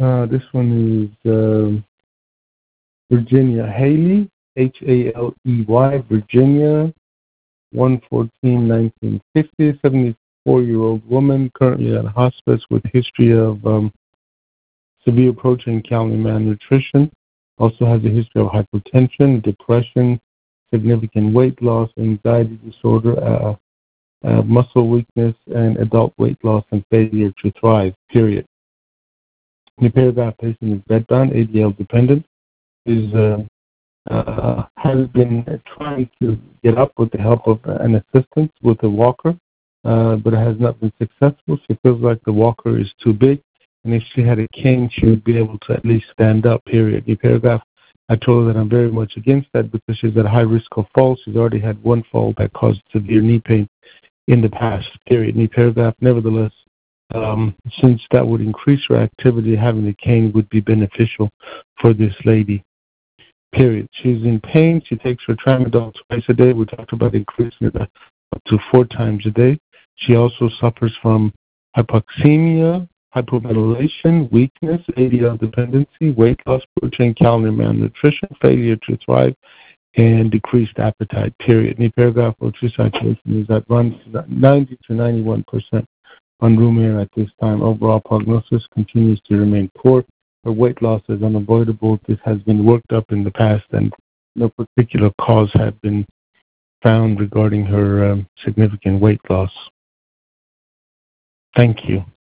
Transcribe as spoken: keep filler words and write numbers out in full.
Uh, this one is um Virginia Haley, H A L E Y, Virginia, one fourteen nineteen fifty, seventy-four-year-old woman, currently at hospice with history of um, severe protein calorie malnutrition. Also has a history of hypertension, depression, significant weight loss, anxiety disorder, uh, uh, muscle weakness, and adult weight loss and failure to thrive, period. The paragraph patient is bedbound, A D L dependent, is uh, uh, has been trying to get up with the help of an assistant with a walker, uh, but it has not been successful. She feels like the walker is too big, and if she had a cane, she would be able to at least stand up, period. The paragraph, I told her that I'm very much against that because she's at high risk of fall. She's already had one fall that caused severe knee pain in the past, period. The paragraph, nevertheless, um, since that would increase her activity, having a cane would be beneficial for this lady. Period. She's in pain. She takes her tramadol twice a day. We talked about increasing it up to four times a day. She also suffers from hypoxemia, hypoventilation, weakness, A D L dependency, weight loss, protein, calorie malnutrition, failure to thrive, and decreased appetite. Period. The paragraph or true saturation is that runs ninety to ninety-one percent on room air at this time. Overall prognosis continues to remain poor. Her weight loss is unavoidable. This has been worked up in the past, and no particular cause had been found regarding her um, significant weight loss. Thank you.